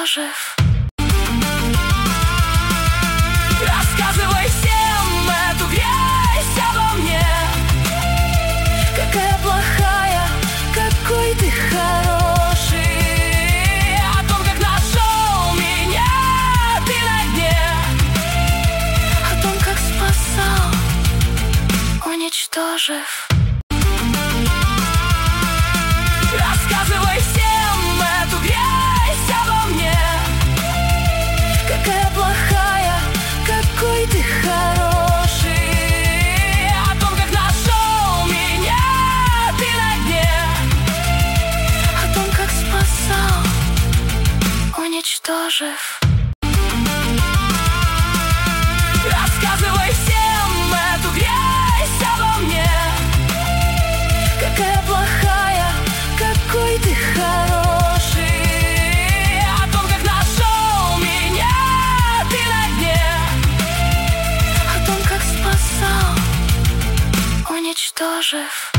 уничтожив. Рассказывай всем эту весть обо мне. Какая плохая, какой ты хороший. О том, как нашел меня ты на дне. О том, как спасал, уничтожив. Рассказывай всем эту весть обо мне. Какая плохая, какой ты хороший. О том, как нашел меня ты на дне. О том, как спасал, уничтожив. Рассказывай всем эту весть обо мне. Какая плохая, какой ты хороший. О том, как нашел меня ты на дне. О том, как спасал, уничтожив.